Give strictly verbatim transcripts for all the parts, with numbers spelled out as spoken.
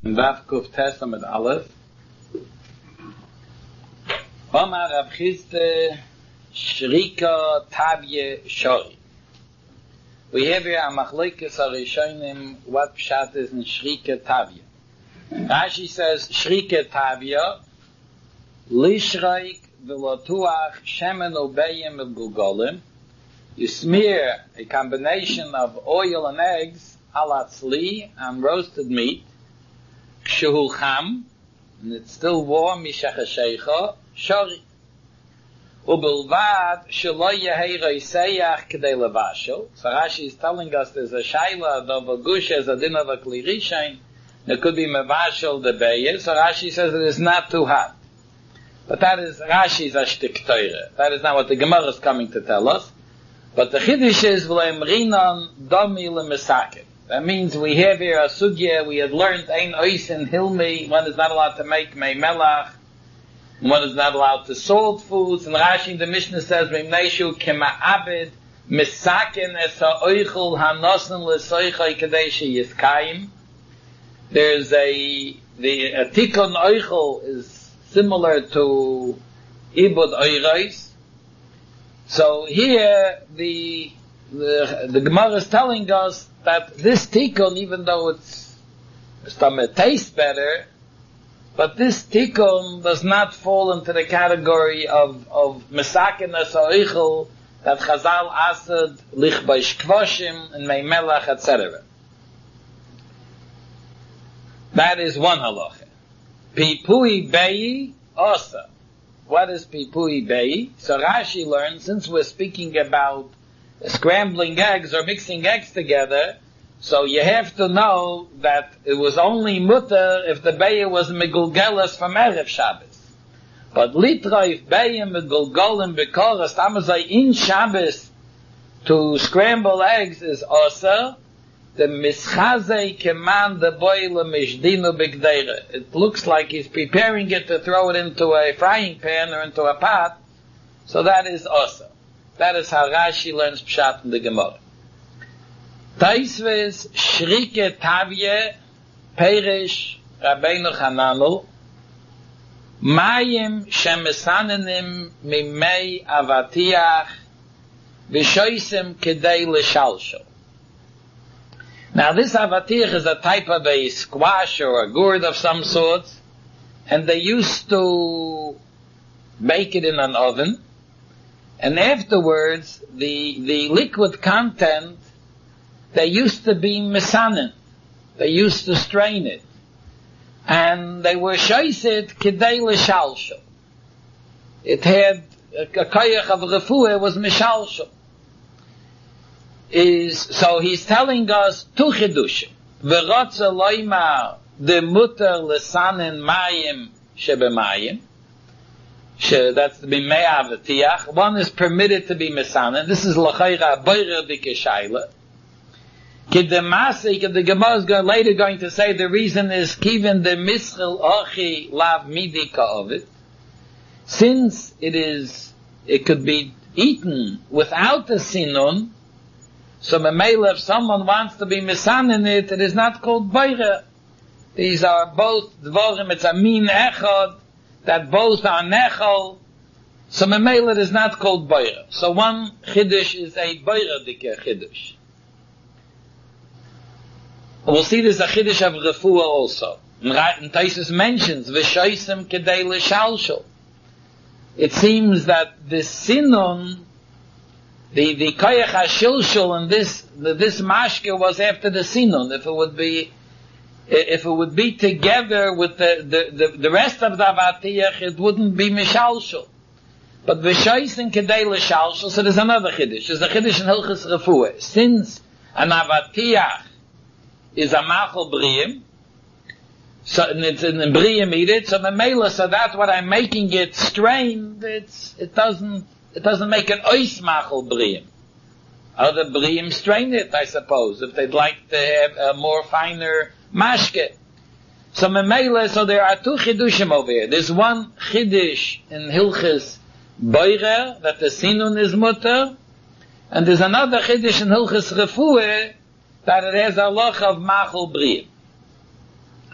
Daf Kuf Tesa mit Aleph. Omar Rav Chizde Shrika Tavye Shori. We have here a Machlokes HaRishonim, what pshat is in Shrika Tavye. Rashi says Shrika Tavye Lishraik V'lotuach Shemen Obeyim V'Gugolim. You smear a combination of oil and eggs alatzli and roasted meat. Kshuhu cham, and it's still warm, mishachashecha, shori. Ubelvad, shelo yehei roiseyach k'dei levashel. So Rashi is telling us there's a shaila of a gush as a din of a kli rishain. There could be mevashel the beye. So Rashi says it is not too hot. But that is Rashi's ashtik teure. That is not what the Gemara is coming to tell us. But the chiddush is v'leim rinon domi lemesaken. That means we have here a sugya, we had learned ein ois in hilmi, one is not allowed to make mei melach, one is not allowed to salt foods, and Rashi in the Mishnah says, Mimneishu kema'abed misaken es ha'oichel ha'nosen l'soichai kadeshi yiskayim. There's a, the a tikon oichel is similar to ibud oirais. So here, the, the, the Gemara is telling us that this tikkun, even though it's, it tastes better, but this tikkun does not fall into the category of, of mesaken as ha'oichel, that Chazal asad, lich baish kvoshim, and mei melach, et cetera. That is one halacha. Pipui beyi, osa. What is pipui beyi? So Rashi learns, since we're speaking about scrambling eggs or mixing eggs together, so you have to know that it was only mutter if the beya was megulgelas from Erev Shabbos. But litroif beya megulgolim bekoras tamazai in Shabbos to scramble eggs is also the mischazei keman the boile mishdinu bigdeira. It looks like he's preparing it to throw it into a frying pan or into a pot, so that is also. That is how Rashi learns Pshat in the Gemara. Taisves Shrike Tavye Perish Rabbeinu Hananu Mayim Shemesanenim Mimei Avatiach Vishoisem Kedei Leshalshel. Now this Avatiach is a type of a squash or a gourd of some sort, and they used to bake it in an oven. And afterwards, the, the liquid content, they used to be mesanin. They used to strain it. And they were shoiset kidei l'shalshel. It had, a koyach of refuah was mishalshel. Is, so he's telling us two chidushim. V'rotza loymar de mutter l'sanin mayim shebemayim. That's the Bimei Avatiach. One is permitted to be Mesanen. This is L'chayra Boirer Dikeshayla. Kidemasik, the Gemara is going, later going to say the reason is Kivin de Mischel Ochi Lav Midika of it. Since it is, it could be eaten without the Sinun, so Memela, if someone wants to be Mesanen it, it is not called Boirer. These are both Dvorim, it's a Min Echad, that both are nechal, so memela is not called boira. So one chiddush is a boira dike chiddush. We'll see there's a chiddush of refuah also. And Taisus mentions v'shoisem kedei l'shalshel. It seems that this sinun, the the koyach hashilshel, and this the, this mashke was after the sinun. If it would be If it would be together with the, the, the, the rest of the Avatiach, it wouldn't be Mishalshel. But V'shoisen Kedei L'Shalshel, so there's another Chiddush. There's a Chiddush in Hilchus Refuah. Since an Avatiach is a Machal Briyim, so and it's in Briyim eat it, so Memela, so that's what I'm making it strained, it's, it doesn't, it doesn't make an Ois Machal Briyim. Other Briyim strain it, I suppose, if they'd like to have a more finer mashke. So memela, so there are two chidushim over here. There's one chidush in Hilchis Boirer, that the sinun is mutter, and there's another chidush in Hilchis Refuah, that it has a loch of machal briyim.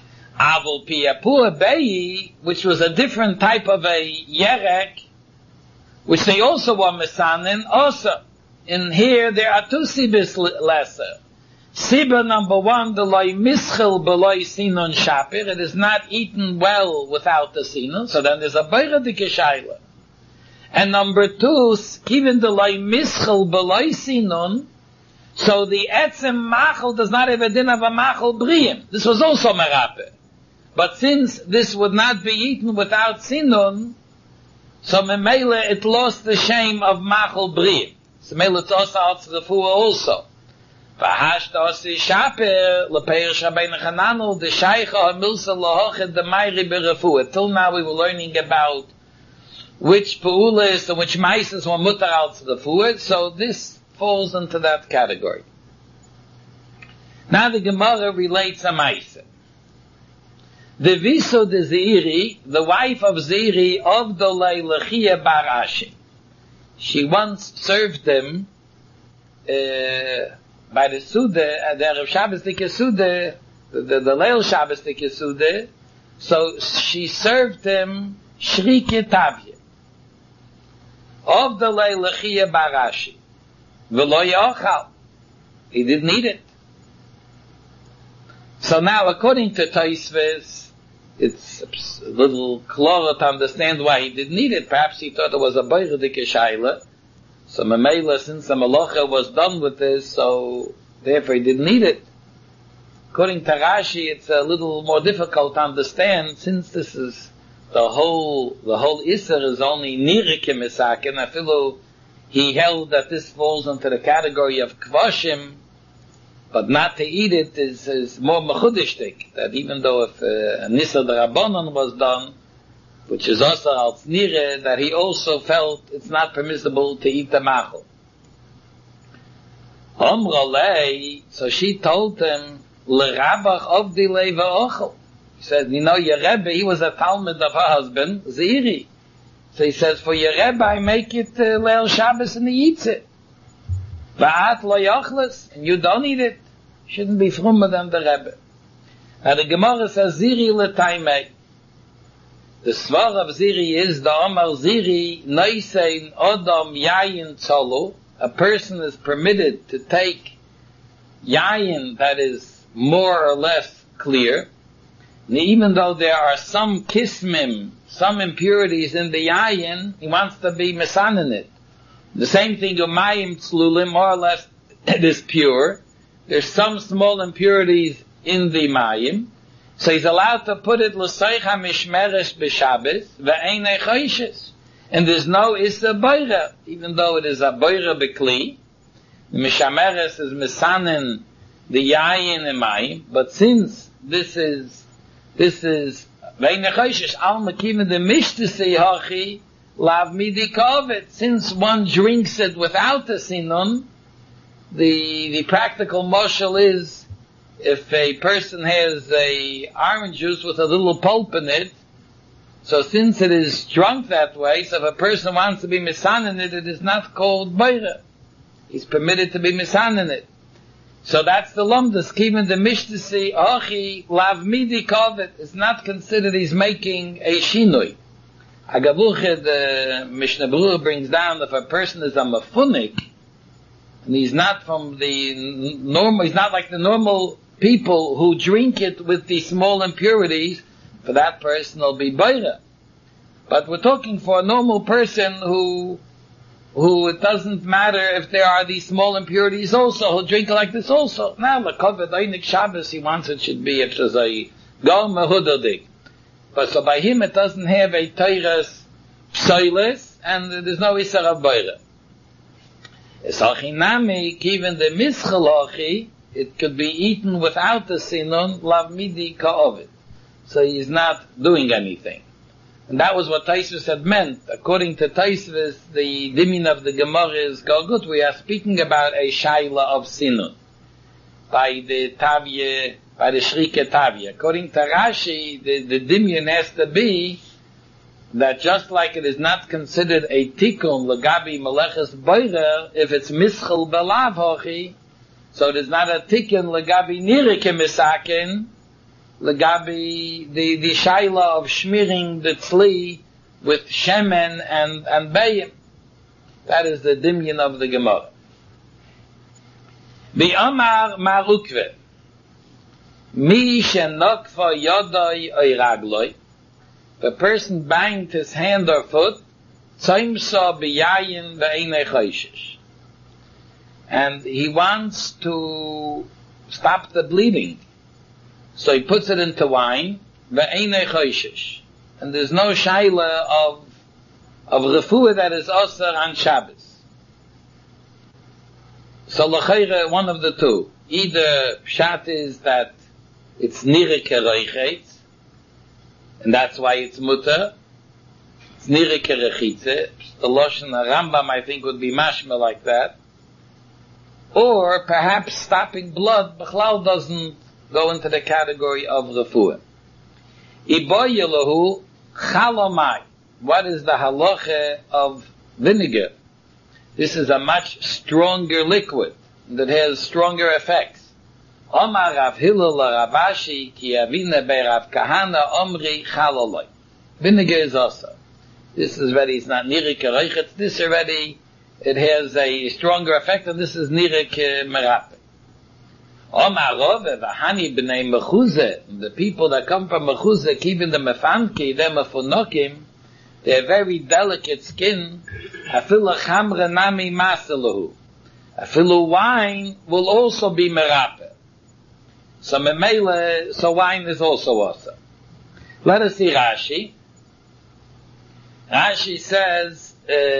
Aval Piyapua Beyi, which was a different type of a yerek, which they also were misanin, also. In here, there are two sibis lesser. Siba number one, the loy mischel beloy sinon shapir, it is not eaten well without the sinon, so then there's a beira de keshayla. And number two, even the loy mischel beloy sinon, so the etzem machel does not have a din of a machel briyim. This was also merape. But since this would not be eaten without sinon, so memele it lost the shame of machel briyim. So memele it's also out to the fuah also. V'hasht osi shaper lepeirish Rabbeinu Chananel the shaycha hamilsa lahochet the mayri berefuah. Till now we were learning about which peulas and which meises were mutar out to the fuah. So this falls into that category. Now the Gemara relates a meise. The Viso de Ziri, the wife of Ziri, of the Leilachia Bar Ashi. She once served them uh, by the Suda, uh, the Erev Shabbos Dike Suda, the, the, the Leil Shabbos Dike Suda, so she served them Shrike Tavye, of the Leilachia Bar Ashi. V'lo yochal. He didn't eat it. So now, according to Tosfos, it's a little clearer to understand why he didn't eat it. Perhaps he thought it was a beiradike shaila. So Mamela, since the malacha was done with this, so therefore he didn't eat it. According to Rashi, it's a little more difficult to understand, since this is the whole, the whole Isser is only nirike misaken. Afilu, he held that this falls into the category of kvashim, but not to eat it is, is more mechudishtik, that even though if uh, Nisa the Rabbanon was done, which is also al nire, that he also felt it's not permissible to eat the machel. Omrolei, so she told him, l'rabach of the leva ochel. He said, you know, your Rebbe, he was a Talmud of her husband, Ziri. So he says, for your Rebbe, I make it uh, Leil Shabbos and he eats it. Va'at lo yochles, and you don't eat it. Shouldn't be frummer than the Rebbe. Now the Gemara says, Ziri l'taimei. The svar of Ziri is, the Omar Ziri, noisein odom yayin tzolu. A person is permitted to take yayin that is more or less clear. And even though there are some kismim, some impurities in the yayin, he wants to be mesan in it. The same thing, umayim tzlulim, more or less, it is pure. There's some small impurities in the mayim. So he's allowed to put it, l'soich ha-mishmeres b'Shabbos, ve'einei choishes. And there's no issa boira, even though it is a boira b'kli. The mishameres is misanin, the yayin and mayim. But since this is, this is, ve'einei choishes, al makivin de mishtisi hachi, lav midi kovet. Since one drinks it without the sinun, the the practical moshel is, if a person has a orange juice with a little pulp in it, so since it is drunk that way, so if a person wants to be misan in it, it is not called boira. He's permitted to be misan in it. So that's the lumdus. Even the mishtisi achi lav midi kovet is not considered he's making a shinui. Agavuche, the Mishnah Berurah brings down, if a person is a mafunik, and he's not from the normal, he's not like the normal people who drink it with the small impurities, for that person will be boira. But we're talking for a normal person who, who it doesn't matter if there are these small impurities also, he'll drink it like this also. Now, l'koved einik Shabbos, he wants it should be, if there's a gol mehudadik. But so by him it doesn't have a teiras psoilis, and there's no isar of boira. Esachinami, even the mischalachi, it could be eaten without the sinun, lav midi ka'ovid. So he's not doing anything. And that was what Tosfos had meant. According to Tosfos, the dimin of the Gemara is, go good, we are speaking about a shaila of sinun. By the Tavye, by the Shrike Tavye. According to Rashi, the, the dimin has to be that just like it is not considered a tikkun legabi meleches boirer if it's mischel belav hochi, so it is not a tikkun legabi nirike misaken legabi the the shaila of shmiring the tzli with shemen and and bayim. That is the dimyan of the Gemara. The Amar Marukve Mi shenokva yodai oiragloi. The person banged his hand or foot, tzaimsa biyayin ve'enei chayshish. And he wants to stop the bleeding. So he puts it into wine, ve'enei chayshish. And there's no shaila of of refuah that is osar on Shabbos. So l'chayre, one of the two. Either pshat is that it's nireh keroichet, and that's why it's mutter. It's nireh kerechitze. The Lashon Rambam, I think, would be mashma like that. Or perhaps stopping blood, b'chlal doesn't go into the category of refuah. Iboyelahu chalomai. What is the halacha of vinegar? This is a much stronger liquid that has stronger effects. Omar Rav Hillel Ravashi ki avine be Rav Kahana omri chalaloi. Vinegar is also. This is already, it's not nireh keroichet. This already, it has a stronger effect, and this is nireh kemerape. Omar Rove v'hani b'nei mechuzeh. The people that come from mechuzeh, keeping the mefanki, them mefunokim, they have very delicate skin. Afilu chamre nami masalahu. Afilu wine will also be merape. So memele, so wine is also awesome. Let us see Rashi. Rashi says,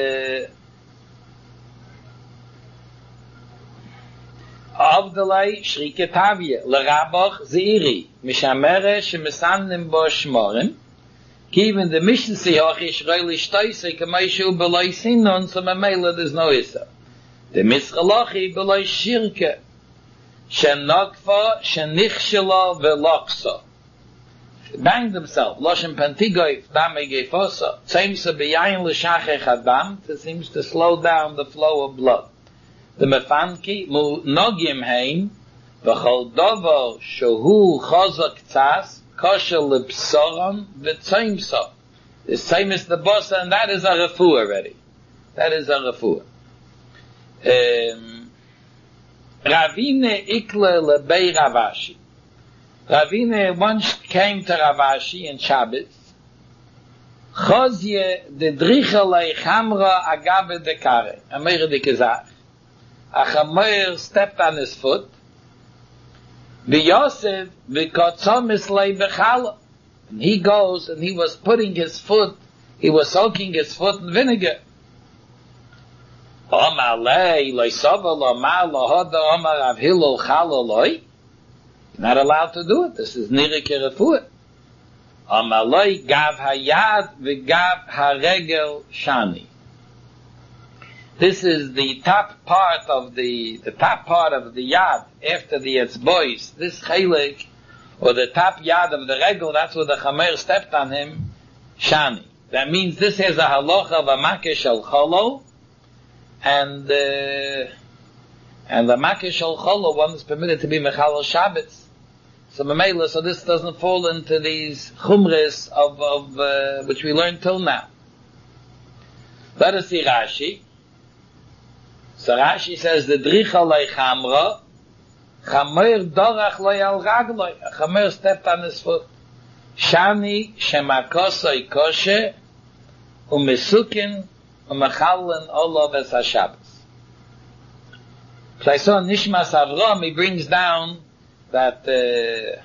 Avdalai shrike tavye l'rabach zeiri mishamere shemesanim bo shmorim. Even the mission siyach is really shtoise kamaishu belay sinon, so memele there's no isa. The mischalachi belay shirke shenokfa shenichshela veloksa. Bang themselves. Loshem pantigoy dame gefosa. Tzeimsa beyayin l'shachech adam. It seems to slow down the flow of blood. The mefanki mu nogim hein v'chol dover shehu chazak tzas kosher l'psoram v'tzeimsa. The same is the boss, and that is a refuah already. That is a refuah. Um, Ravine ikle lebei Ravashi. Ravine once came to Ravashi in Shabbos. Chozye de drichelei chamra agabe de kare. Amir de kezach. A chamer stepped on his foot. V'yosef v'kotzom islei bechala. And he goes and he was putting his foot, he was soaking his foot in vinegar. Omar lei loisova lomar lohoda omar av hillel chalaloi. Not allowed to do it. This is nireh kerefuah. Omar loi gav hayad v'gav haregel shani. This is the top part of the, the top part of the yad after the etzbois. This chelik, or the top yad of the regel, that's where the chamer stepped on him, shani. That means this has a halacha of a makesh al cholo, and uh, and the makesh al cholo, one is permitted to be mechal Shabbos. So memela, so this doesn't fall into these chumres of of uh, which we learned till now. Let us see Rashi. So Rashi says the dricha lei chamra, chamer dorach lei al ragloi. A chamer stepped on his foot. Shani shemakosoi koshe umesukin umechalen olav es haShabbos. So I saw Nishmas Avram, he brings down that uh,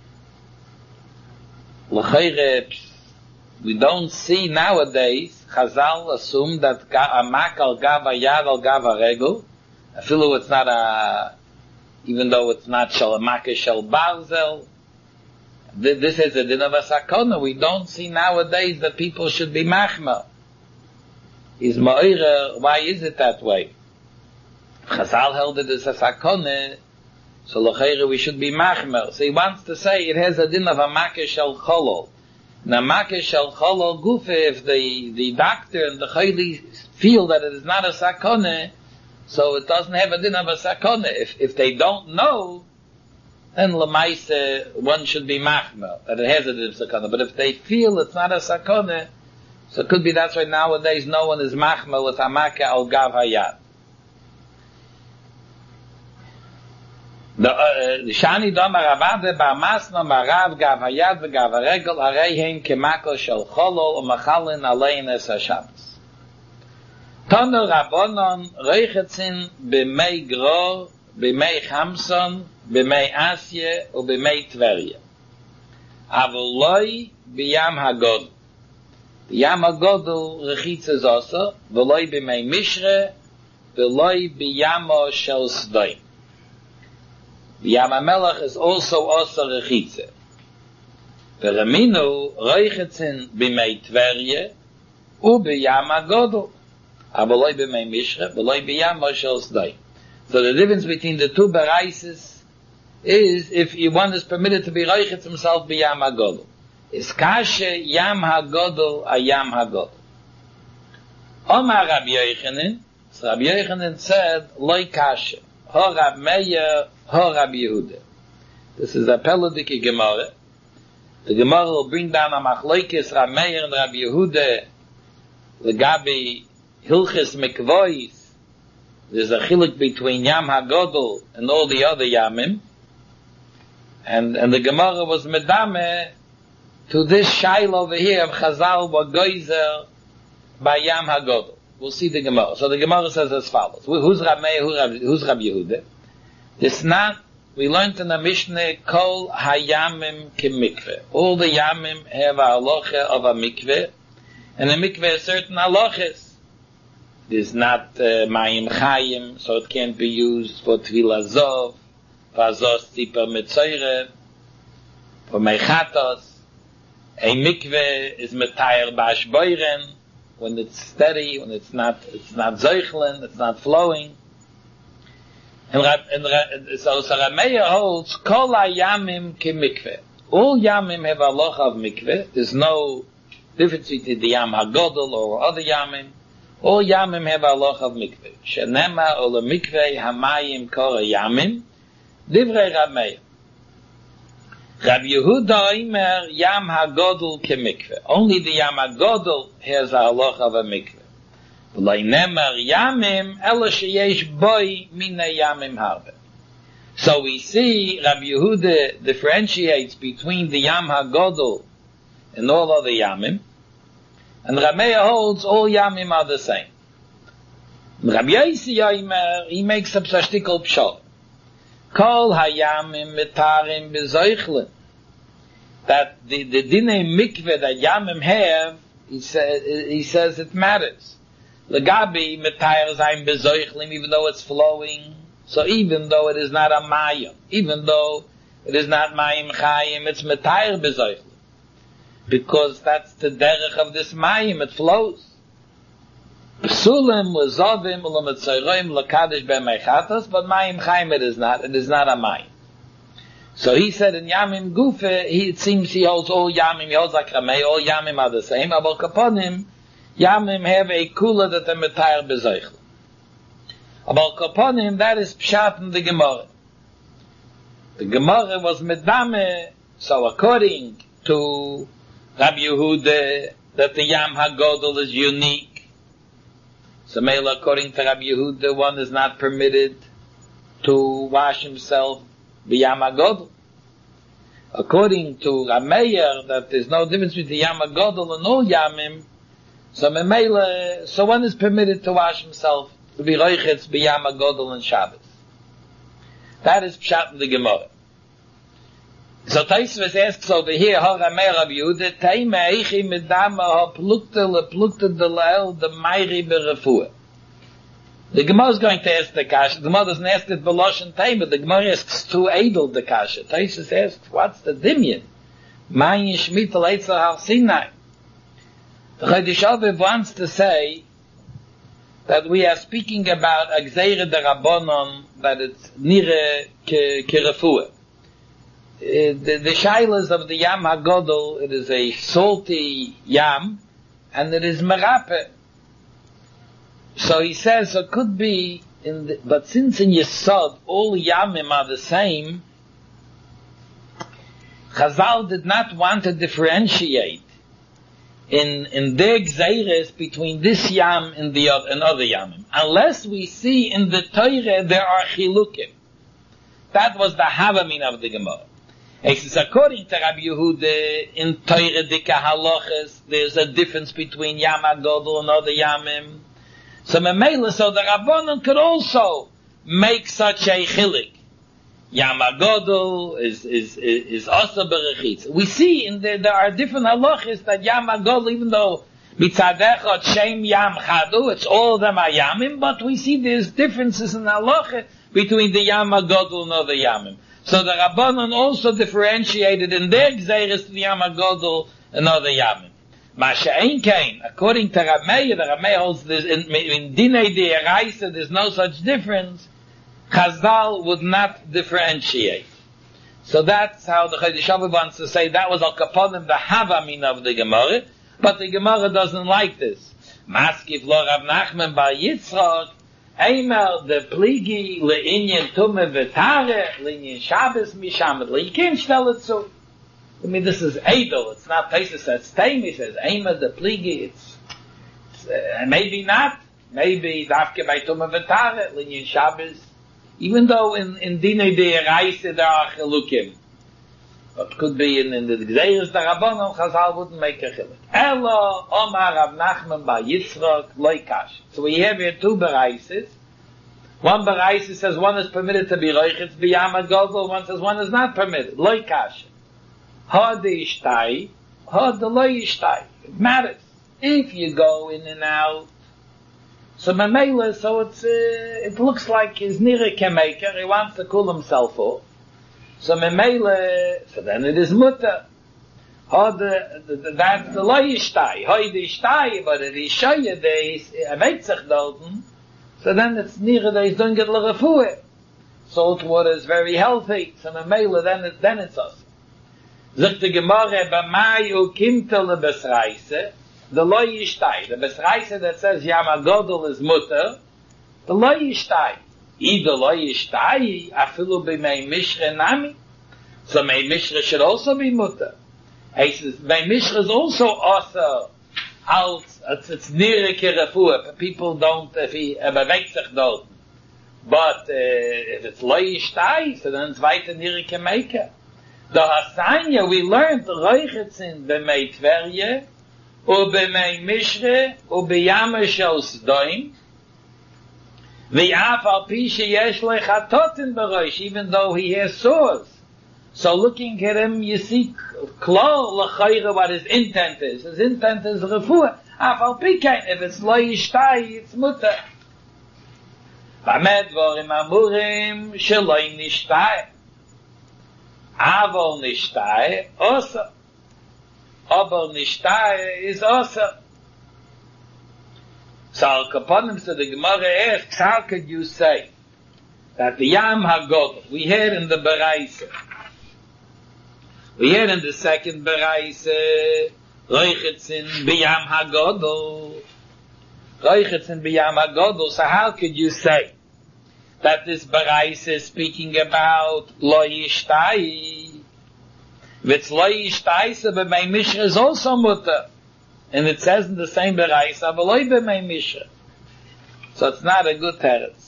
l'chayre we don't see nowadays. Chazal assume that a mak al gav yad al gav regel, afilu it's not a, even though it's not shal makesh shel barzel. This is a din of a sakona. We don't see nowadays that people should be machma. Is ma'ira, why is it that way? Chazal held it as a sakona, so l'chayre we should be machma. So he wants to say it has a din of a makesh shel cholol. Now, makesh shel cholol gufe, if the, the doctor and the chayli feel that it is not a sakone, so it doesn't have a din of a sakone. If, if they don't know, and lemaise one should be machmel, that it has a sakana. But if they feel it's not a sakana, so it could be that's why nowadays no one is machmel with hamaka al gav hayad. The shani damar avade ba masna marav gav hayad ve gav regel areihem kemako shel cholol umachalin alein es hashabbos. Tanu Rabbanon reichetzin b'mei gror, b'mei chamson, b'mei asye, u b'mei tverye. Avoloi b'yam hagodol. B'yam hagodol rechitze zoso, v'loi b'mei mishre, v'loi b'yamo shel sdoim. B'yam hamelech is also oso rechitze. V'raminu reichetzin b'mei tverye, u b'yam hagodol. So the difference between the two baraises is if one is permitted to be reichetz himself b'yam hagodol. Is kashe yam hagodol a yam hagodol. Omar Rabbi Yochanan, so Rabbi Yochanan said, loy kashe, ho Rab Meir, ho Rabbi Yehuda. This is a pelodike Gemara. The Gemara will bring down a machlokes Rab Meir and Rabbi Yehuda, the Gabi Hilchis Mikvois. There's a chiluk between Yam HaGodol and all the other Yamim. And, and the Gemara was medame to this shail over here of Chazal Bagoizer by Yam HaGodol. We'll see the Gemara. So the Gemara says as follows. Who's Rab Meir, who's Rab Yehuda? This not, we learned in the Mishnah, Kol HaYamim K'mikveh. All the Yamim have a halacha of a mikveh, and a mikveh is certain halachas. It is not uh, Mayim Chayim, so it can't be used for Tvil Azov, for Azos Tzipar Metzoire, for Meichatos. A mikveh is Metayr Bash Boiren, when it's steady, when it's not, it's not Zeuchlen, it's not flowing. And, and, and so, so Rameya holds, Kol HaYamim Ki Mikveh. All Yamim have a loch of mikveh. There's no difference between the Yam HaGodol or other Yamim. All Yamim have a loch of mikveh. Shenema ola mikveh hamayim kora Yamim. Divrei Rameya. Rabbi Yehuda Omer Yam HaGodol Ke Mikveh. Only the Yam HaGodol has a loch of a mikveh. V'loi nemer Yamim ela sheyesh boi minei Yamim harbe. So we see Rabbi Yehuda differentiates between the Yam HaGodol and all other Yamim, and Rameya holds all Yamim are the same. Rabbi Yossi Yomer, he makes up Sashtikol Pshol. Kol HaYamim mitarim bezoichlin. That the, the dinei mikveh that Yamim have, he, say, he says it matters. Legabi mitayr zayin bezoichlin, even though it's flowing. So even though it is not a mayim, even though it is not mayim chayim, it's metayr bezoichlin. Because that's the derech of this mayim, it flows. Psulim l'zovim l'metzoyroim l'kadosh b'meichatos, but mayim chayim it is not, it is not a mayim. So he said in Yamim Gufe, he, it seems he holds all Yamim, he holds like Rameh, all Yamim are the same, but kaponim, Yamim have a kula that they're metayr bezoichlin. About Kaponim, that is Pshat in the Gemara. The Gemara was Medame, so according to Rabbi Yehuda, that the Yam HaGodol is unique. So male, according to Rabbi Yehuda, one is not permitted to wash himself by Yam HaGodol. According to Rameir, that there's no difference between the Yam HaGodol and all Yamim, so Memele, so one is permitted to wash himself to be roichetz b'yam HaGodol and Shabbos. That is Pshat in the Gemara. So Taisves asks over here, Ha Rameir Rabbi Yehuda, Teime eichi medama ha plukte le plukte de le'el de mayri berefuah. The Gemara is going to ask the kasha. The Gemara doesn't ask it belosh and Teime. The Gemara asks to edel the kasha. Taisves asks, what's the dimyan? Mayin shmita leitzah har Sinai. The Chodesh Aviv wants to say that we are speaking about a gzeire de Rabbanon, that it's nire ke, ke refuah. Uh, the, the shailas of the Yam HaGodol, it is a salty yam, and it is merape. So he says, it could be, in the, but since in Yesod, all yamim are the same, Chazal did not want to differentiate in in their gzeiros between this yam and the other, and other yamim, unless we see in the Torah there are chilukim. That was the havamin of the Gemara. It says according to Rabbi Yehuda in Torah dika halachas, there's a difference between Yam HaGadol and other yamim. So Memela, so the Rabbanon could also make such a chilik. Yam HaGadol is is is, is also berechitz. We see in there there are different halachas that Yam HaGadol, even though mitzad echad shem Yam Chadu, it's all of them are yamim, but we see there's differences in halacha between the Yam HaGadol and other yamim. So the Rabbanon also differentiated in their gzeiros the Yam HaGadol and other yamim. Masha ein kain, according to Rameya, the Rameya holds this in, in Dinei De'eraisa, there's no such difference. Chazal would not differentiate. So that's how the Chodesh Shavuot wants to say that was al kaponim the havamin of the Gemara, but the Gemara doesn't like this. Maskif lo Rav Nachman bar Yitzchak, Eimer the pligi le'inyan tume v'tare le'inyan Shabbos mishamet. You can't tell it so. I mean, this is Edel. It's not Pesach says Taim. He says Eimer the pligi. It's, it's uh, maybe not. Maybe dafke by tume v'tare le'inyan Shabbos. Even though in in Dinei De'eraisa there are chilukim, it could be in, in the Gzeiros the Rabbanon Chazal wouldn't make a chiluk. Elo Omar Rav Nachman bar Yitzchak loikash. So we have here two beraises. One beraisa says one is permitted to be roichitz b'Yam HaGadol. One says one is not permitted. Loikash. Ha de ishtai, ha de lo ishtai. It matters if you go in and out. So Mamela, so it's uh, it looks like his nira kemaker. He wants to cool himself off. So Mamela, so then it is mutter. Oh, the, the, the that's the lo yishtai. Hoi the yishtai, but it is shaya days a veitzach dolten. So then it's nira days don't get l'refuah. Salt water is very healthy. So Mamela, then it then it's us. Zegt the Gemara b'mai ukimta lebesraise. The lo yishtai, the besraisa that says Yam HaGadol is mutter, the lo yishtai. Either lo yishtai, afilu b'mei mishre nami. So mei mishre should also be mutter. He says, mei mishre is also also out, it's, it's near kerefuah. People don't, if he, er bewegt sich dort. But, uh, if it's lo yishtai, so then it's weiter near kemeker. The Hasanya, we learned, roichetzin b'mei tverye, ובמי משרה, ובימה של סדוים, ואף על פי שיש לו חטאתן בראש, even though he has sores. So looking at him, you see klar l'chayra what his intent is. His intent is refuah. Af al pi kein, if it's lo yishtai, it's mutter. B'med dvorim amurim shelo nishtai. Avol nishtai, osa. Aber nishtai is also. So al kaponim, so the Gemara asks, how could you say that the Yam HaGadol, we heard in the Beraisa, we heard in the second Beraisa, Roichetzin b'Yam HaGadol, Roichetzin b'Yam HaGadol, so how could you say that this Beraisa is speaking about Lo Yishtai? It's lo yishtaisa b'mei mishra is also mutter. And it says in the same beraisa, but lo b'mei mishra. So it's not a good teretz.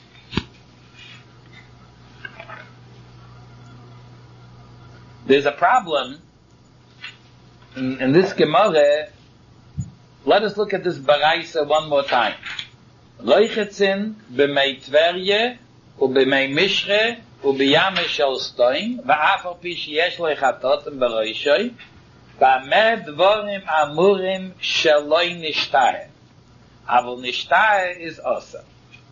There's a problem in, in this Gemara. Let us look at this beraisa one more time. Roichetzin b'mei tverye u'b'mei mishra וביים של סטוין, ואף על פי שיש לו חטאתן בראשי, במה דבורים אמורים שלא נשתהה. אבל נשתהה is also.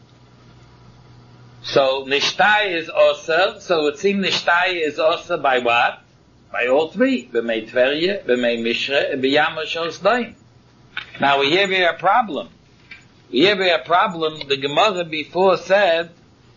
So nishtai is also, so it seems nishtai is also by what? By all three. B'mei tverye, b'mei mishra, and b'yam shel sdoim. Now we have here a problem. We have here a problem. The Gemara before said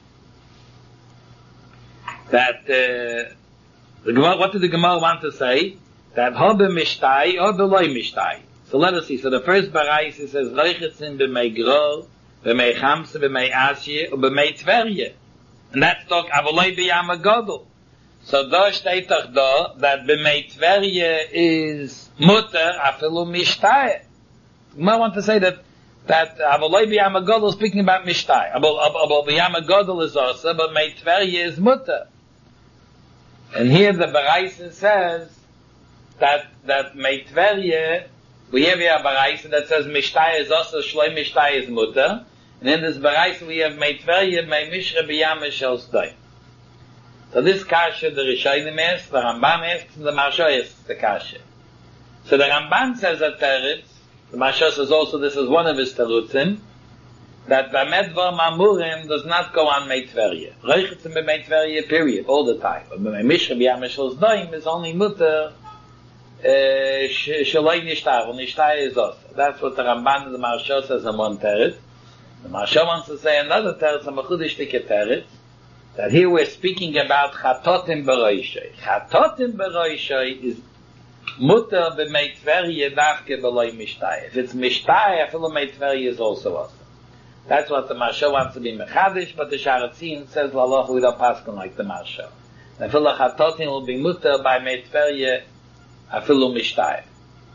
that uh, the Gemara, what did the Gemara want to say? That hobe mishtai or beloy mishtai. So let us see. So the first barais it says reichetzin b'mei grol, b'mei chamse, b'mei asye, or b'mei tverye, and that's talk avoloi b'yam HaGadol. So da steht doch da, that b'mei Tverje is mutter, afilu mishtaya. I want to say that that Avaloi B'Yam HaGodol is speaking about mishtaya. Abol B'Yam HaGodol is also, but mei Tverje is mutter. And here the Baraisa says that that mei Tverje, we have here a Baraisa that says mishtaya is also, shloi mishtaya is mutter. And in this Baraisa we have mei Tverje, mei Mishra B'Yam Shel Sdoi. So this kasha, the Rishonim asks, the Ramban asks, and the Maharsha asks the kasha. So the Ramban says at Teretz, the Maharsha says also this is one of his terutzim, that Bamedvar Mamurim does not go on Mei Tverje. Reichetzim b'Mei Tverje, period, all the time. But B'Mei Mishra B'Yam Shel Sdoi is only mutter, Shaloi Nishtar, or Nishtar is also. That's what the Ramban and the Maharsha says in one Teretz. The Maharsha wants to say another Teretz, a Mechudish Tike Teretz, that here we're speaking about Chatotim B'Roishai. Chatotim B'Roishai is mutter b'mei Tverje dafke b'loi mishtaya. If it's mishtaya, afilu mei Tverje is also awesome. That's what the Maharsha wants to be mechadish, but the Sharatzin says, L'aloch, we don't paskin like the Maharsha. Afilu Chatotim will be mutter by mei Tverje, afilu mishtaya.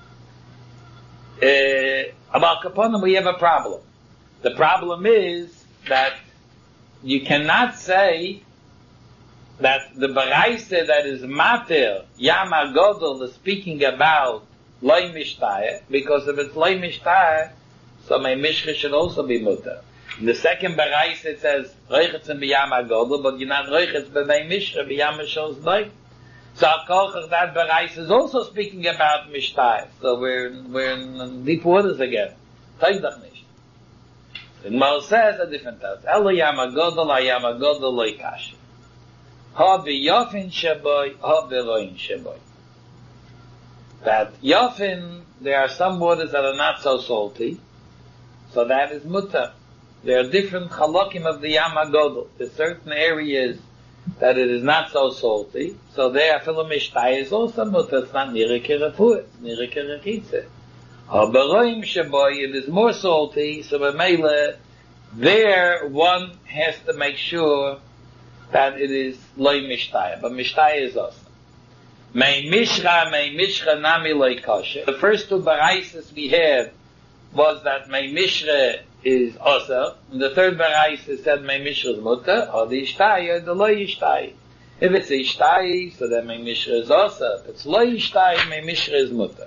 Uh, about Kaponim, we have a problem. The problem is that you cannot say that the Baraisa that is Mater, Yam HaGodol, is speaking about Loi Mishtaya, because if it's Loi Mishtaya, so my Mishra should also be Mutter. In the second Baraisa it says, Reichetzim b'Yam HaGodol, but you're not Reichetz b'Mei Mishra, b'Yam Shel Sdoi. So Al-Kochach, that Baraisa is also speaking about Mishtaya. So we're, we're in deep waters again. Taydach nicht. The Gemara says a different test. Elo Yam HaGodol, Yam HaGodol, Loi Kashi. Ha b'Yofin Sheboy, ha b'Roin Sheboy. That Yofin, there are some waters that are not so salty, so that is mutter. There are different chalokim of the Yam HaGodol. There's certain areas that it is not so salty, so there afilu mishtaya is also mutter. It's not nirei kerefuah, it's nirei kerechitze. Ha b'Roin Sheboy, it is more salty, so b'meile, there one has to make sure that it is loy mishtaya, but mishtaya is awesome. Mei mishra, mei mishra nami loy kosher. The first two baraisas we had was that mei mishra is awesome, and the third baraisa said mei mishra is mutter, or the ishtaya, the loy ishtaya. If it's ishtaya, so then mei mishra is awesome. If it's loy ishtaya, mei mishra is mutter.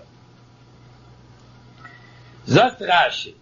Zot Rashi.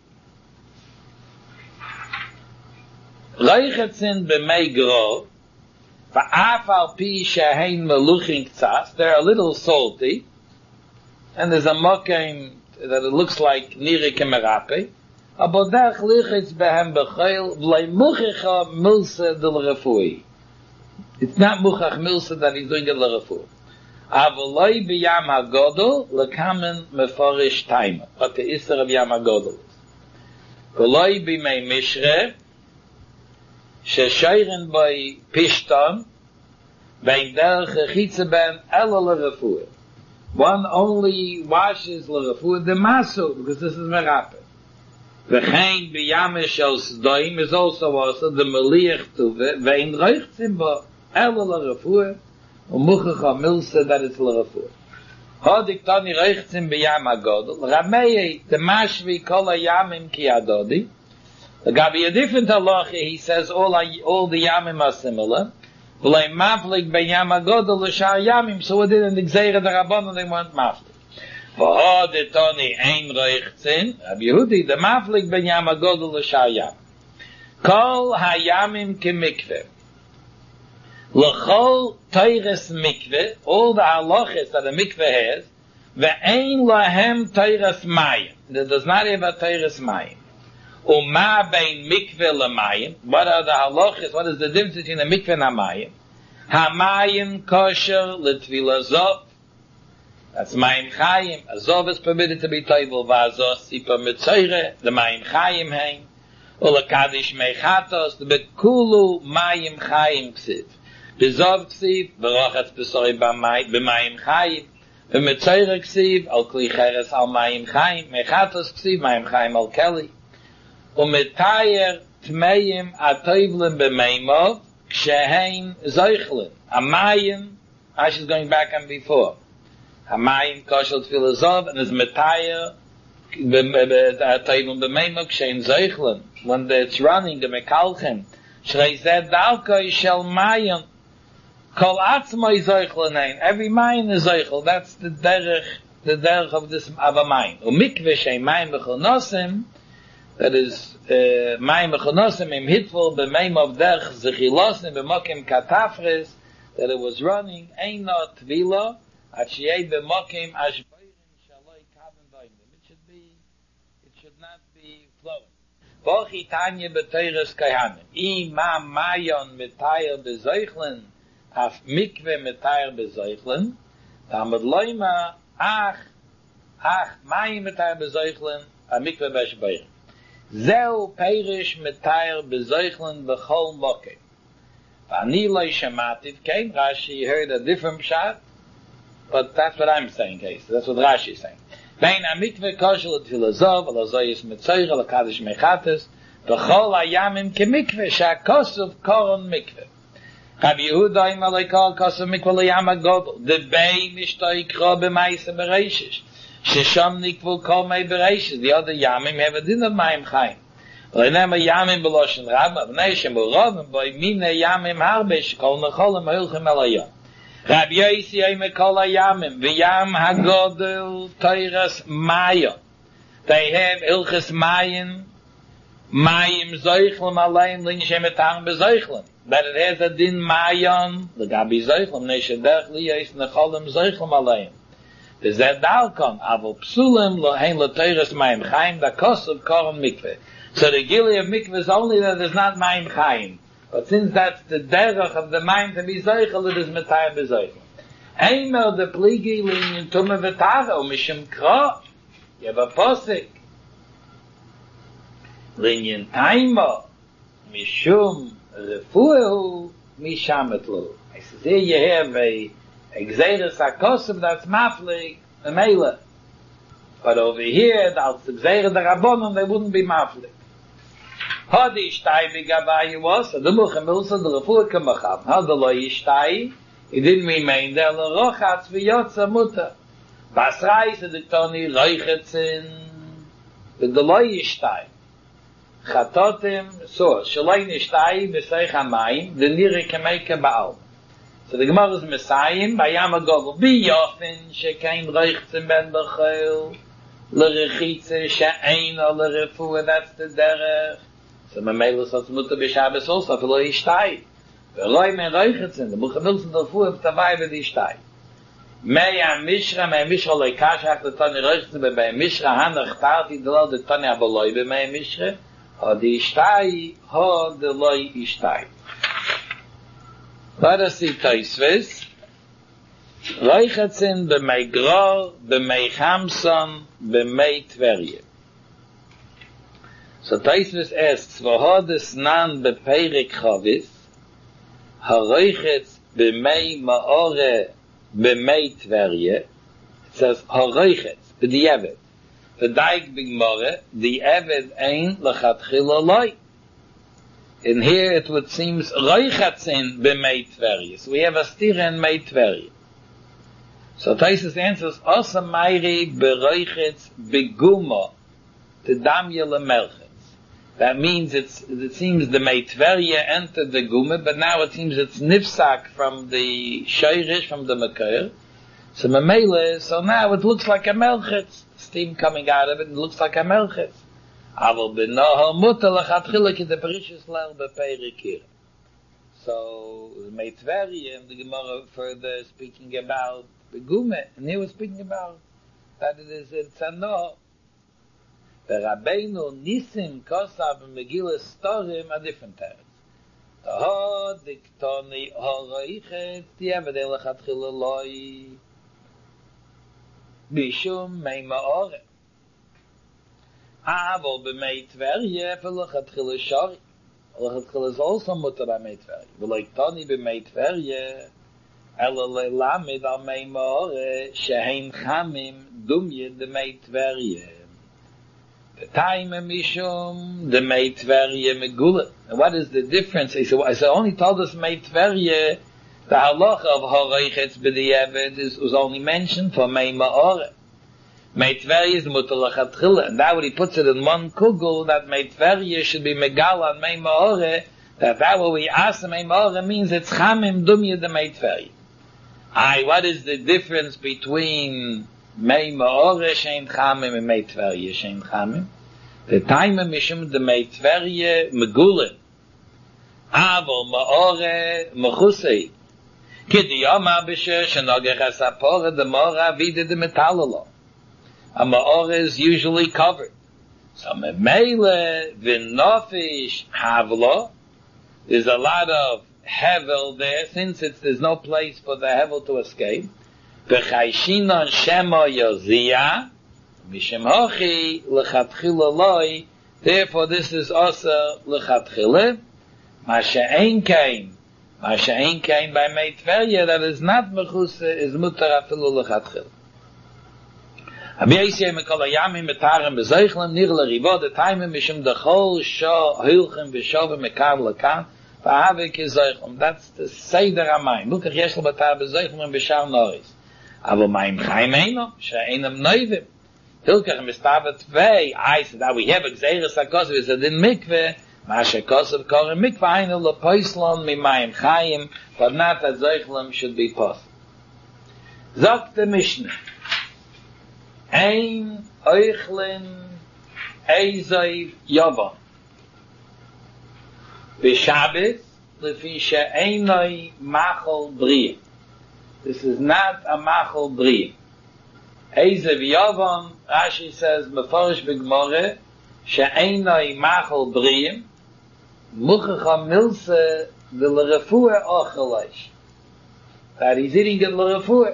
Reichetzin b'mei grov, va'af al pi shehein meluchin k'tzas, they're a little salty, and there's a mokem that it looks like nirei kemerape, abodach lichitz behem b'chayil, v'lei muchicha milsa del refui. It's not muchach milsa that he's doing it l'refui. Avoloi b'Yam HaGodol lekamen meforish taima. What the Isser of Yam HaGodol is. Voloi b'mei Mishre sheshayren by Pishton bein derech chitze ben ela l'refuah. One only washes l'refuah the maso, because this is merape. V'chein b'Yam Shel Sdoim is also also the meliach tuve vein reichtzim bo ela l'refuah. Umuchacha milsa that it's l'refuah. Hodik tani reichtzim b'Yam HaGodol. Ramei the mashvi kol hayamim ki adodi. The Gabi a different halacha. He says all all the yamim are similar. V'lei maflik b'Yam HaGodol l'shar yamim. So it in the gzeira the Rabbanon they want maflik. V'hodik tani ein reichtzim. Rabbi Yehudi the maflik b'Yam HaGodol l'shar yamim. Kol hayamim ki mikveh. L'chol teires mikveh, all the halachas that a mikveh has, ve'ein lahem teires mayim. It does not have a teires mayim. Uma bein mikveh l'mayim. What are the halachas? What is the difference between a mikveh and a mayim? Ha-mayim kosher l'tvila zov. That's mayim chayim. A zov is permitted to be toivel, va'azos sipa mitzoire, the mayim chayim hein. U'l'kadish mechatos, the bekulu mayim chayim ksiv. Bezov ksiv, berochatz besoi b'mayim chayim, v'metzoyre ksiv, al kli cheres al mayim chayim, mechatos ksiv, mayim chayim al keli, u'metayer tmeim atoivlim b'meimov, kshehein zoichlin. A mayim Ash is going back on before. Hamayim koshel tefillah and is metayah when it's running the mekalchem shreized dalkoi shel mayim kol atzmai zeichlein every mayim is zeichel. That's the derech the derech of this of a mayim umikve shei mayim bechonosim, that is mayim bechonosim im hitful b'mayim of derech zechilosim b'mokim katafres, that it was running ein not tvila at shei b'mokim ash. Bochi Tanya beteires kayhanim. Ima mayon metayer bezeuchlen, af mikve metayer bezeuchlen, tamad loima, ach, ach, mayim metayer bezeuchlen, a mikve beshbeir. Zeu peirish metayer bezeuchlen bechol moke. Vani loy shemativ came, Rashi heard a different shot, but that's what I'm saying, case. That's what Rashi is saying. Bein a mikve koshel et filazov, alazoyis metzoyer, alakadish mechates, v'chol hayamim kemikve, sha'kosov koron mikve. Rabbi Yehuda im alekol kosov mikve l'yam hagodol, the bei mishtoi kro b'maisa bereishish, shesham nikvu kol mei bereishish, the other yamim have a din of mayim chayim. V'lenem a yamim b'loshen rabba, v'nei shemurovim, boi mine yamim harbe, shekol necholim ha'ilchem elayom. Rabbi Yosi Omer kol hayamim v'yam hagodol teiras mayon. They have ilches mayin, mayim zoichlem alein linshem etam bezoichlem. That it has a din mayon, l'gabi zoichlem neshadech liyos necholem zoichlem alein. The zedalkon avo psulim lohein l'teiras mayim chayim da kosav koron mikveh. So the gili of mikveh is only that there's not mayim chayim. But since that's the derech of the mind to be zeichel, it is metayim bezeichel. Eimer the pligi linyin tumme v'taro mishim kro. You have a posik. Linyin taimo mishum refuehu mishametlu. I says here you have a exeris hakosim that's maflik a mele. But over here, that's exeris the rabbonim, they wouldn't be maflik. Hadi ishtai b'gavai was, the muchem ilsa, the refuah kemacham. Hadi lo ishtai, it didn't remain there, le rochatz v'yotza muta. Basrai se diktoni roichetzin, with the lo ishtai. Chatotim, so, shalai ishtai, b'seich hamayim, the nire kemeike ba'al. So the Gemara is Messiahim, bayam agogol, b'yofin, shekein roichetzin ben b'chel, le rechitze, she'ein o le refuah, that's the derech. So my mail is mutter b'Shabbos also, for lo ishtai. V'roi men roichetzin, the Buchamilson del Fuh of Tavai v'di ishtai. Mei ha-mishra, mei ha-mishra lo ikash, hach the Tani roichetzin, be mei ha-mishra, hanach tarti, de lo de Tani aboloi be mei ha-mishra, ho di ishtai, ho de lo ishtai. Let us see Tosfos. Roichetzin be mei gror, be mei chamson, be mei tverye. So Tosfos asks, v'hodes nan bepeirik chavis, haroichetz b'mei ma'ore b'mei tverye. It says, haroichetz, b'di'eved. V'daik b'gmore, the eved ein l'chatchila loi. In here it would seem, roichetzin b'mei tverye. So we have a stira in mei tverye. So Tosfos answers, osa mayri b'roichetz b'guma, t'damye l'melchet. That means it's, it seems the Meitverya entered the Gume, but now it seems it's Nifsak from the Sheirish, from the Makir. So Mamele, so now it looks like a Melchetz. Steam coming out of it, it looks like a Melchetz. Aval b'nohel muta l'chatchila ki the Parishis lel b'peirikir. So, the Meitverya, and the Gemara further speaking about the Gume, and he was speaking about that it is in Tzanoh. The Rabbeinu Nisim Kosav and Megillah Storim are different terms. The Ho Diktoni Horoichet Tiavedel Chatchila Loi Bishum Mei Maore Avol B'mei Tverye V'lo Chatchila Shori. Lo Chatchila is also mutter by Mei Tverye. V'lo Iktoni B'mei Tverye Ela Leilamid Al Mei Maore Shehein Chamim Dumye De Mei Tverye. The time mishum the Meitverye megula. And what is the difference? He said, I said, only told us Meitverye The halacha of Horeichetz b'diavad is was only mentioned for Mei Ma'ore. Mei Tverye is mutter lechatchila, and that when he puts it in one kugel, that Mei Tverye should be Megala and Mei Ma'ore, that that what we ask Mei Ma'ore means it's Chamim Dumya de Mei Tverye. Aye, what is the difference between Mei Ma'ore Shein Chamim and Mei Tverye Shein Chamim? The time mishum de Mei Tverye Megulin. Avo Ma'ore Mechusei. Kidi Yoma B'Sher Shenogech Asapore de Mora Vide de Metallolo. A Ma'ore is usually covered. So Memele V'Nofish Havlo. There's a lot of hevel there, since it's, there's no place for the hevel to escape. V'chayshinon Shemo Yoziyah. Mishem Hochi L'chatchila Loi. Therefore this is also L'chatchila. Masha'en Kain. Masha'en Kain by Mei Tverye, that is not Mechuse, is Mutar Afilu L'chatchila. Abi Yisei Mekol Hayamim Betarem Bezoichlem Nir L'Rivo, the time Mishum Dechol Sho Hilchem V'Shove Mekar L'Kan V'Havik Yizoichlem. That's the Seder HaMayim. Lukach Yeshel Batar Bezoichlem B'Shar Noris. Avo Mayim Chaim Eino, She'enam Noivim. Hilkach Mistavet Vei, I said that we have Gzeiras HaKosev, is it in Mikveh, Masha Kosev Korem Mikveh Eino L'Poislon Mimayim Chaim, but not that Zoichlem should be possible. Zok the Mishnah. Ein Oichlin Eizoiv Yovam. B'Shabbos, Lefi She'enoi Machol Briyim. This is not a Machol Briyim. Eizoiv Yovam, Rashi says, Meforish B'Gmoreh, She'enoi Machol Briyim, Muchacha Milse V'Lerefua Ochelish. That he's eating it L'Refua.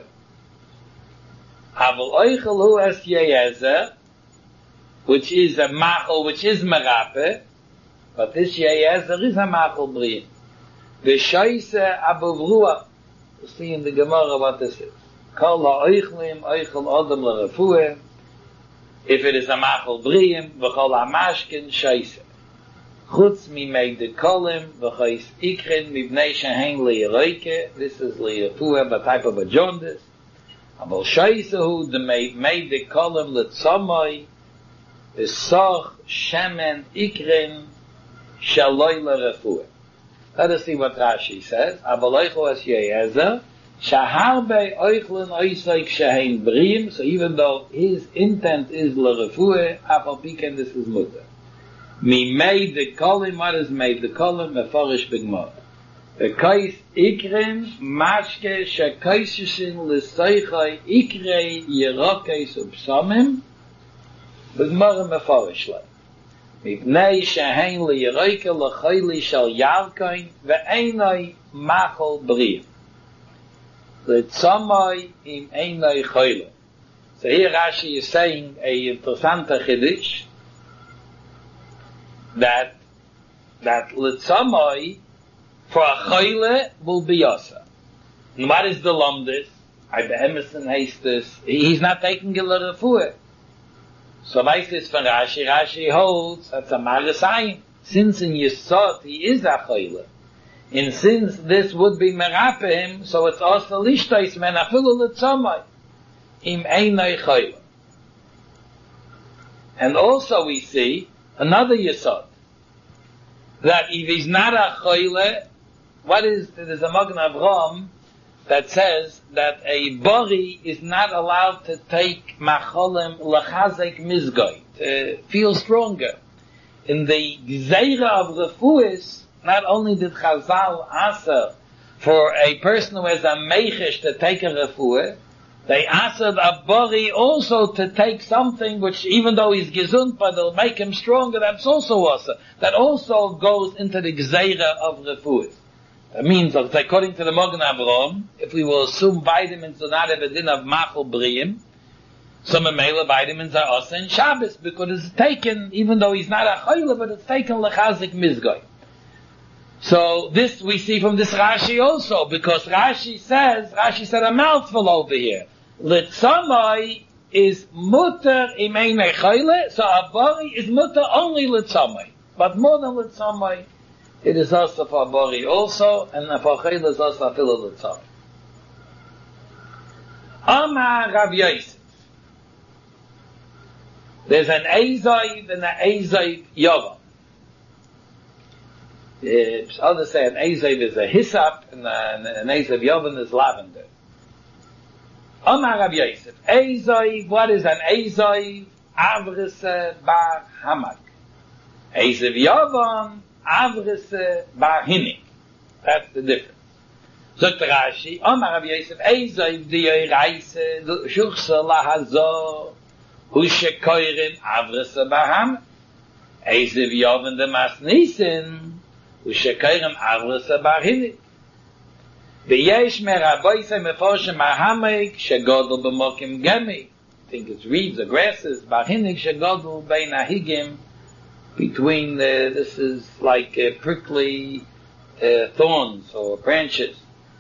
Aval Oichel Hu Es Yeyezer, which is a Machol, which is Merape, but this Yeyezer is a Machol Briyim. V'Shoyse Abuvruah. We'll see in the Gemara what this is. Kol ha'oichlim, oichel odom l'refuah. If it is a machol briyim, v'chol ha'mashkin shoyse. Chutz mimei dekolim, v'chois ikrin, mibnei shehein li'yeroike. This is li'refuah, a type of a jaundice. Aval shoyse hu, the mei dekolim l'tzomoi, v'soch shemen ikrin, shaloi l'refuah. Let us see what Rashi says. Aval oichel es yeyezer, Shaharbe oichlin oisoik shehein briyim, so even though his intent is l'refuah, afal piken this is mutter. Mi made the kolim, what is made the kolim? Meforish b'gmor. V'kois ikrin, mashke shekoishishin l'soichai ikrei yerokeis upsamim, b'gmor meforish le. Mipnei shehein li'yeroike l'choyli shal yarkoin, ve'enoi machol briyim. L'tzomoi im einoi choyle. So here Rashi is saying a interessante chiddush that that l'tzomoi for a choyle will be yosa. And what is the lumdis? I behemoth haste this. He's not taking a l'refuah. So like this from Rashi, Rashi holds that's a marisayim. Since in Yisod he is a choyle. And since this would be merapim, so it's also lishtais men afilu l'tzomai im einay chayla. And also we see another yesod that if he's not a chayla, what is there's a Magen Avraham that says that a bori is not allowed to take macholim lachazek mizgoy to feel stronger. In the gzeira of refuis, not only did Chazal answer for a person who has a meichesh to take a refuah, they answered a bori also to take something which, even though he's gesund, but they'll make him stronger. That's also also that also goes into the gzeira of refuah. That means, according to the Magen Avraham, if we will assume vitamins do not have a din of machol briyim, some memela vitamins are also in Shabbos because it's taken, even though he's not a chayla, but it's taken lechazik mizgoy. So this we see from this Rashi also, because Rashi says, Rashi said a mouthful over here. Litzamai is mutter imeinei chayle, so a bari is mutter only litzamai. But more than litzamai, it is also for Bori also, and for Chayil is also for Philo L'Tzor. Amar Rav Yosef. There's an Ezoiv and an Ezoiv Yovam. Uh, others say an Ezoiv is a Hyssop, and an Ezoiv Yovam is lavender. Amar Rav Yosef. Ezoiv, what is an Ezoiv? Avrese bar Hamak. Ezoiv Yovam, Avrese bar Hinik. That's the difference. Zogt Rashi, Amar Rav Yosef, Ezoiv di Yoiraise, Shuchse lahazor, Hu shekoirin Avrese bar Hamak. Ezoiv Yovam de Masnisin, Hu shekoirin Avrese bar Hinik. V'yesh meraboise meforshem Hamak, shegodol b'mokim gemi. I think it's reeds or grasses, bar Hinik shegodol bein ahigim, between the, this is like uh, prickly uh, thorns or branches.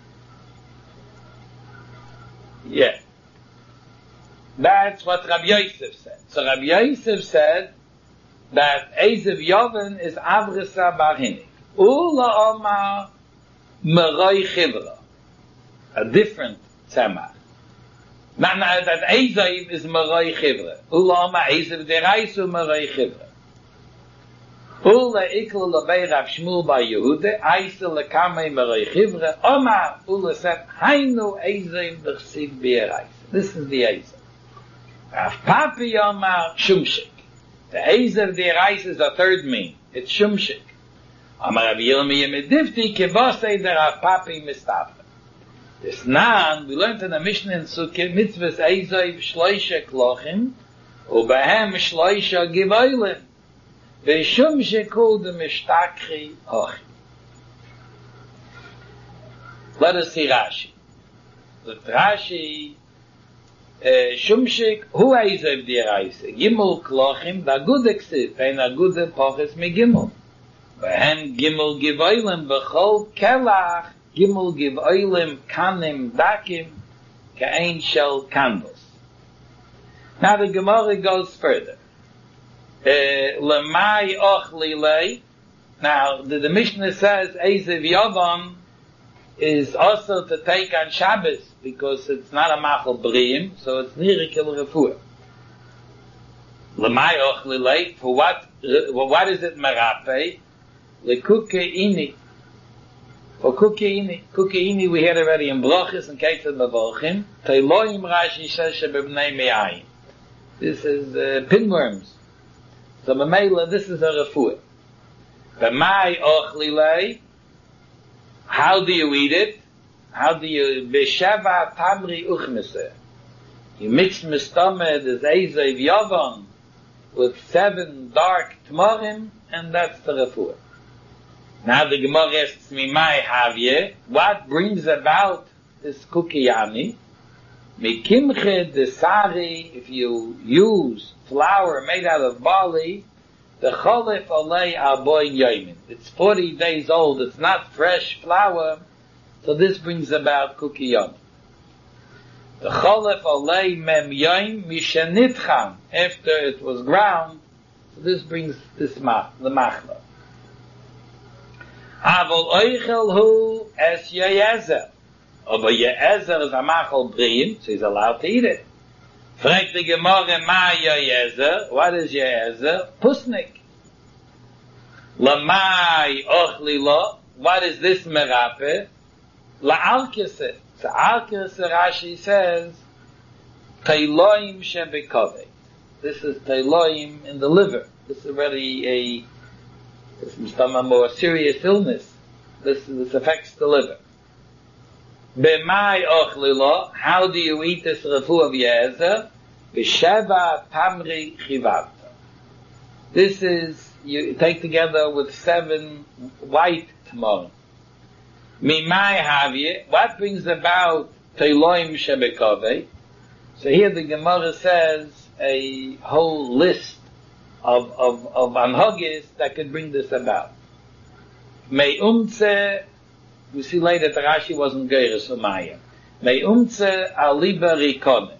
Yeah. That's what Rabbi Yosef said. So Rabbi Yosef said that Ezev Yovan is Avresa bar Hinik. Ula Omar Meroi Chivra. A different tzemach. Not that Ezev is Meroi Chivra. Ula Omar Ezev deraisu Meroi Chivra. Ula ikla labei Rav Shmuel bar Yehuda, Aisa lekamei Meroi Chivra. Omar Ula said, Hainu Ezev b'chsiv b'eraisa. This is the Ezev. Rav Papi Omar Shumshik. The Ezev deraisa is a third mean. It's Shumshik. Amar Rav Yirmiyah medifti kevosei der Rav Papi mistafa. This nan, we learned in the Mishnah in Sukkot, mitzvahs Ezev shloisha klochim, ubehem shloisha givoilim. V'shumshik hu de mishtakri hochi. Let us see Rashi. The Rashi, Shumshik hu Ezev deraisa. Gimel klochim, da gude ksiv, ein a gude poches mi gimel. V'hen gimel givoilim b'chol kelach, gimel givoilim kanim dakim, ka'ein shel candles. Now the Gemara goes further. Lemai och lilei. Now the, the Mishnah says Ezev Yovam is also to take on Shabbos because it's not a machal briim, so it's nirikil refuah. Lemai och lilei. For what? Well, what is it merape? Lekukeini. For kukeini, kukeini we had already in Brachos and Ketzad Mevorchim. Teiloim Rashi says shebebnei me'ayim. This is uh, pinworms. So Mamela, this is a refuah. B'mai ochlilei. How do you eat it? How do you b'sheva tamri uchmese? You mix mistame this Ezev Yovam with seven dark tmorim, and that's the refuah. Now the Gemara asks me, "My havye, what brings about this kukiyani? Mikimche desari, if you use flour made out of barley, the cholif alei arboin yomin. It's forty days old. It's not fresh flour, so this brings about kukiyani. The cholif alei mem yoim mishenitcham, after it was ground, so this brings this mach, the machla. Avol oichel hu es yeyezer. Aber yeyezer is a machal briim, so he's allowed to eat it. Fragt the Gemara, ma yeyezer? What is yeyezer? Pusnik. Lamai ochli lo. What is this merape? La alkese. So alkese Rashi says, teiloim shebekove. This is teiloim in the liver. This is already a This is a more serious illness. This, this affects the liver. B'mai ochlilo, how do you eat this refuah of yezer? B'sheva tamri chivavta. This is, you take together with seven white tmorim. Mimai havye, what brings about teiloim shebekove? So here the Gemara says a whole list of of of anhagis that could bring this about. Mei umtze, we see later that Rashi wasn't geiris umayim. Mei umtze aliba rikone.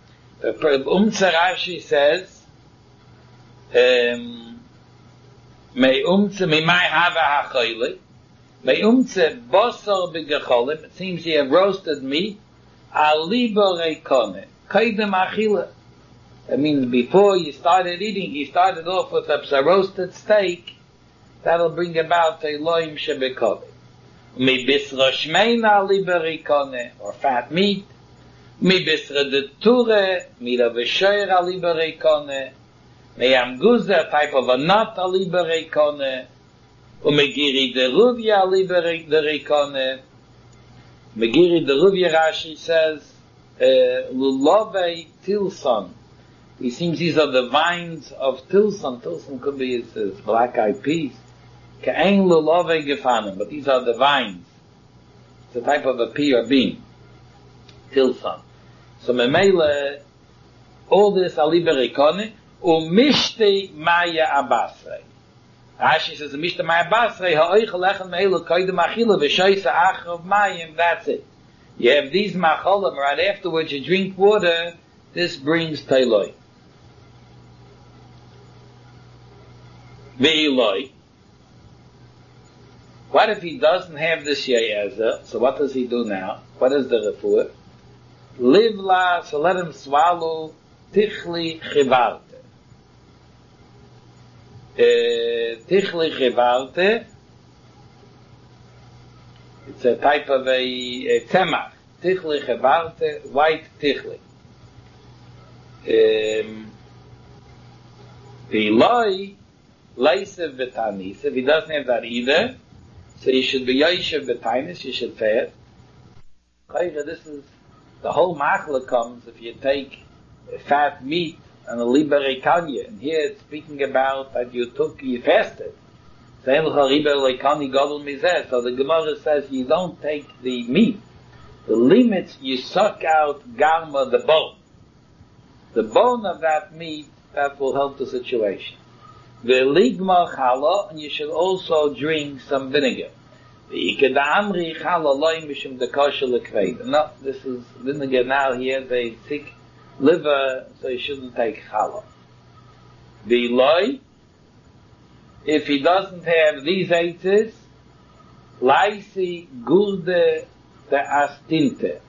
The umtze Rashi says, um, Mei umze mi mai hava hachoyle. Mei umze bosor begecholim. It seems he have roasted meat. Alibo reikone. Kaidem achila. That means before you started eating, you started off with a roasted steak. That'll bring about a loim shebekole. Mi bisra shmeina alibo reikone. Or fat meat. Mi bisra de ture. Mi da veshoyer alibo reikone. Me am guze, a type of a nut a liber reikone, u me giri de ruvia a liber reikone, me giri de ruvia Rashi says, uh, lulove tilson. He seems these are the vines of tilson. Tilson could be his, his black-eyed peas. Ke'en lulove gefanim, but these are the vines. It's a type of a pea or bean. Tilson. So memele, all this a liber reikone, umishte maya abasrei. Rashi says, umishte maya abasrei, ha'oich lechem me'elu koidem achila v'shoysa achov mayim, that's it. You have these macholim, right afterwards you drink water, this brings teiloi. Ve'iloi. What if he doesn't have this ye'ezer? So what does he do now? What is the refuah? Live la, so let him swallow tichli chivarte. Uh, tichli chivarte, it's a type of a, a tzemach. Tichli chivarte, white tichli. Um, V'iloi leisev v'tanis. If he doesn't have that either, so you should be yoshev v'tanis, you should say it. This is, the whole machla comes if you take fat meat and a liber reikanya. And here it's speaking about that you took, you fasted. So the Gemara says you don't take the meat. The limits, you suck out garma, the bone. The bone of that meat, that will help the situation. The ligma chala, and you should also drink some vinegar. No, this is vinegar now. Here they thick liver, so you shouldn't take challah. The loy, if he doesn't have these eights, laisi gurde de astinte.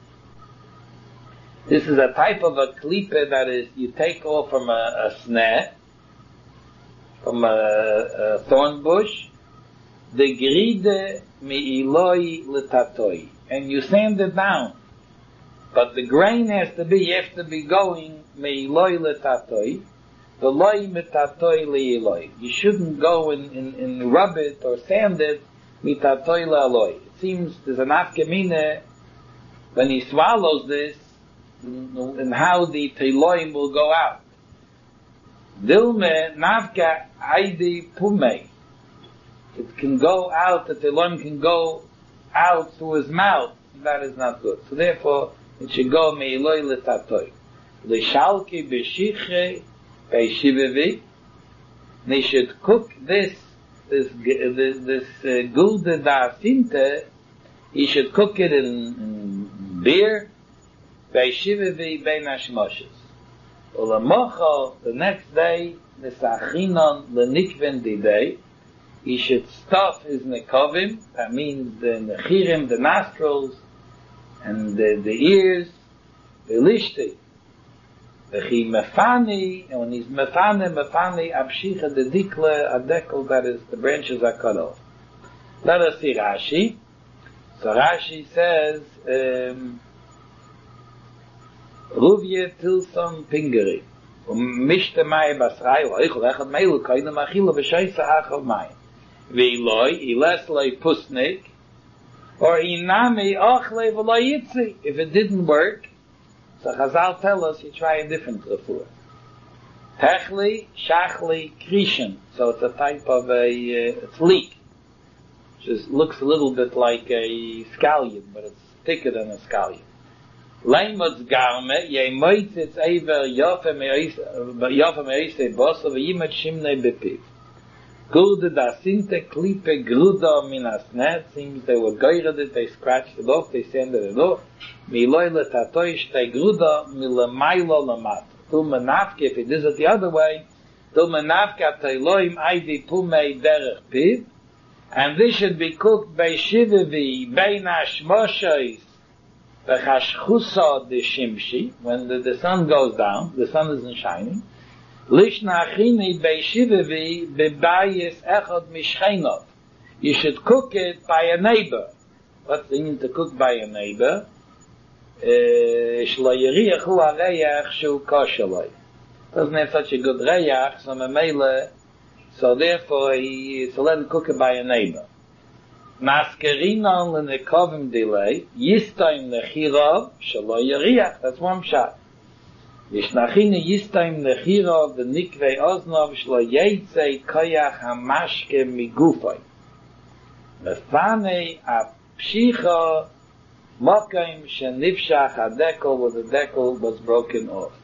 This is a type of a klippe that is, you take off from a, a snare, from a, a thorn bush, the gride mi iloi letatoi, and you sand it down. But the grain has to be, you have to be going me iloi letatoi, the loi metatoi li iloi. You shouldn't go and, and, and rub it or sand it mitatoi la iloi. It seems there's an afkemine when he swallows this, and how the teloim will go out. Dilme navka aidi pume. It can go out, the teloim can go out through his mouth. That is not good. So therefore, it should go me'iloi letatoi. L'shalki b'shiche b'shivevi. They should cook this, this, this, this uh, gulde da sinte, he should cook it in, in beer, b'shivevi b'nashmoshes. Ulamocho, the next day, the sachinon l'nikven di day, he should stuff his nekovim, that means the nechirim, the nostrils, and the, the ears, the lishti, the chi mefani, and when he's mefane, mefani, abshicha the dikle, adekel, that is, the branches are cut off. Let us see Rashi. So Rashi says, um, Ruvye tilson pingeri, umishte mai basrai, oich lechad meilu, kainu machila, b'shaisa achov mai. V'iloi, ilesloi pusnik, or inami ochle v'lo if it didn't work, so Chazal tell us you try a different refuah. Techli, shachli, krishin, so it's a type of a, uh, it's leek. Just looks a little bit like a scallion, but it's thicker than a scallion. Leimotz garme, ye moitzitz eiver yofe me'oise bosa v'yimet shimnei bepiv. Gurde da sinte klippe gruda minas net, seems they were goyred it, they scratched it off, they sanded it off. Mi loyle tatoy shtei gruda mi le mailo le mat. Tu menafke, if it is it the other way, till menavka teiloim aidi pumei derech piv, and this should be cooked by shivavi, bein hashmoshois, v'chashchusa de shimshi, when the, the sun goes down, the sun isn't shining, lishna achini by shivavi, bebayis echad mishchenot. You should cook it by a neighbor. What's the meaning to cook by a neighbor? Shlo yeriach hu ha-reach shu kosher. Doesn't have such a good reach, so memele, so therefore he is allowed to cook it by a neighbor. Maskerinon l'nekovim delay, yistayim lechirav, shlo yeriach. That's one shot. Yishnachine yistayim lechirav, the nikvei oznov, shlo yetzei koyach hamashke migufay. Mefane apshicha mokaim shenifshach hadekel, where the dekel was broken off.